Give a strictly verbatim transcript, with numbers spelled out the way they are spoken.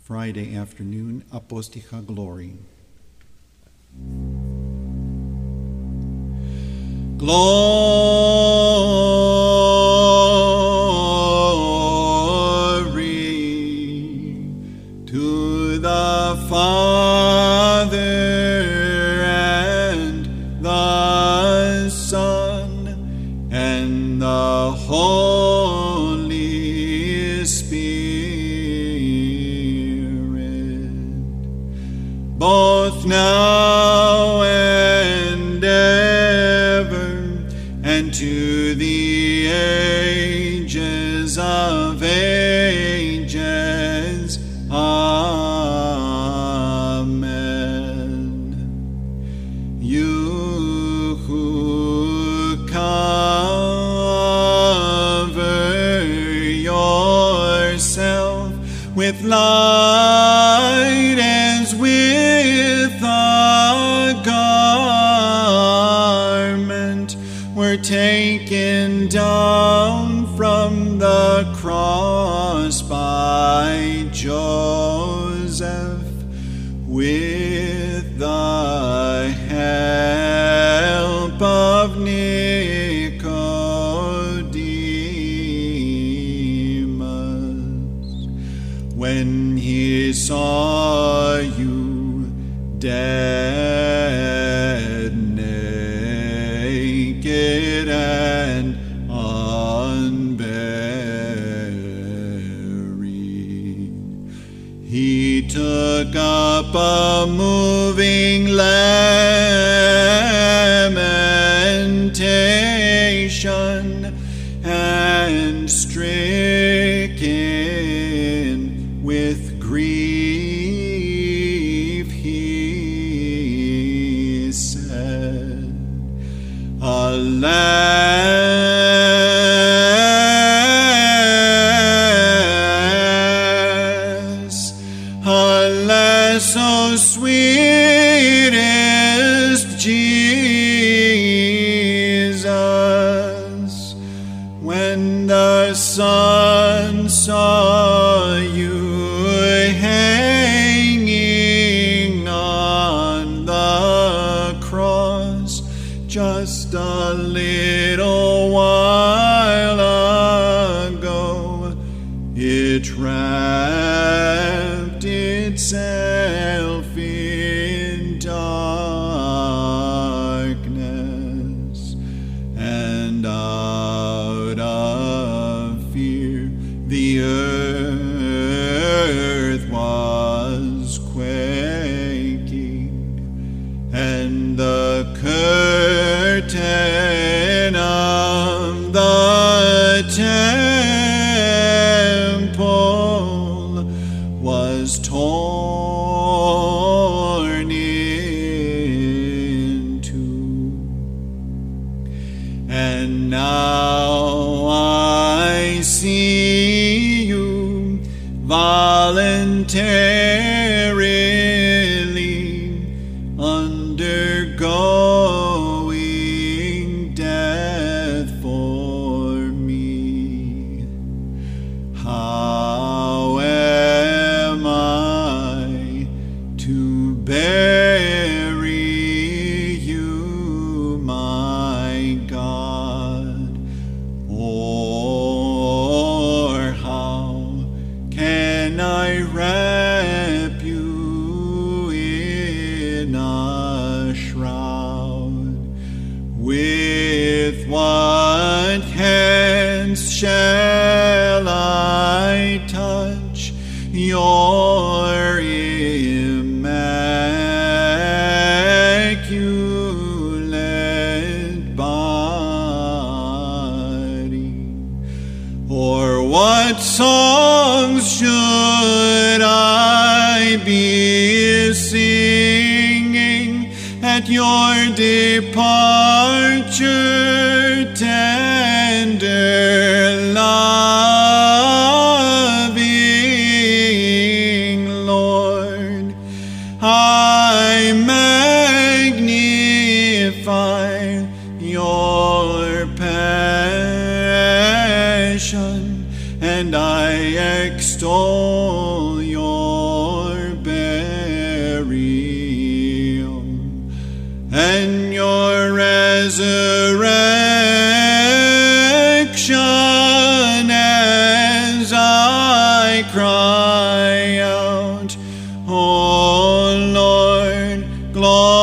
Friday afternoon, Apostica Glory. Glory to the Father and the Son and the Holy Spirit, both now and ever, and to the ages of ages. Amen. You who cover yourself with light as with a garment, were taken down from the cross by Joseph with the help of Nicodemus. When he saw you dead, naked, and unburied, he took up a moving lamentation, and stricken with grief, he said, Alas, alas, so sweetest Jesus, when the sun saw you hanging on the cross just a little while ago, it wrapped itself in darkness, and out of fear the earth was quaking, and the curtain of the temple was torn in two. And now I see you voluntarily undergoing death for me. How am I to bury you, my God? Or how can I wrap you in a shroud? With what hands shall I touch your immaculate body? Or what songs should I be singing at your departure, tender, loving Lord? I magnify your passion, and I extol your Lord.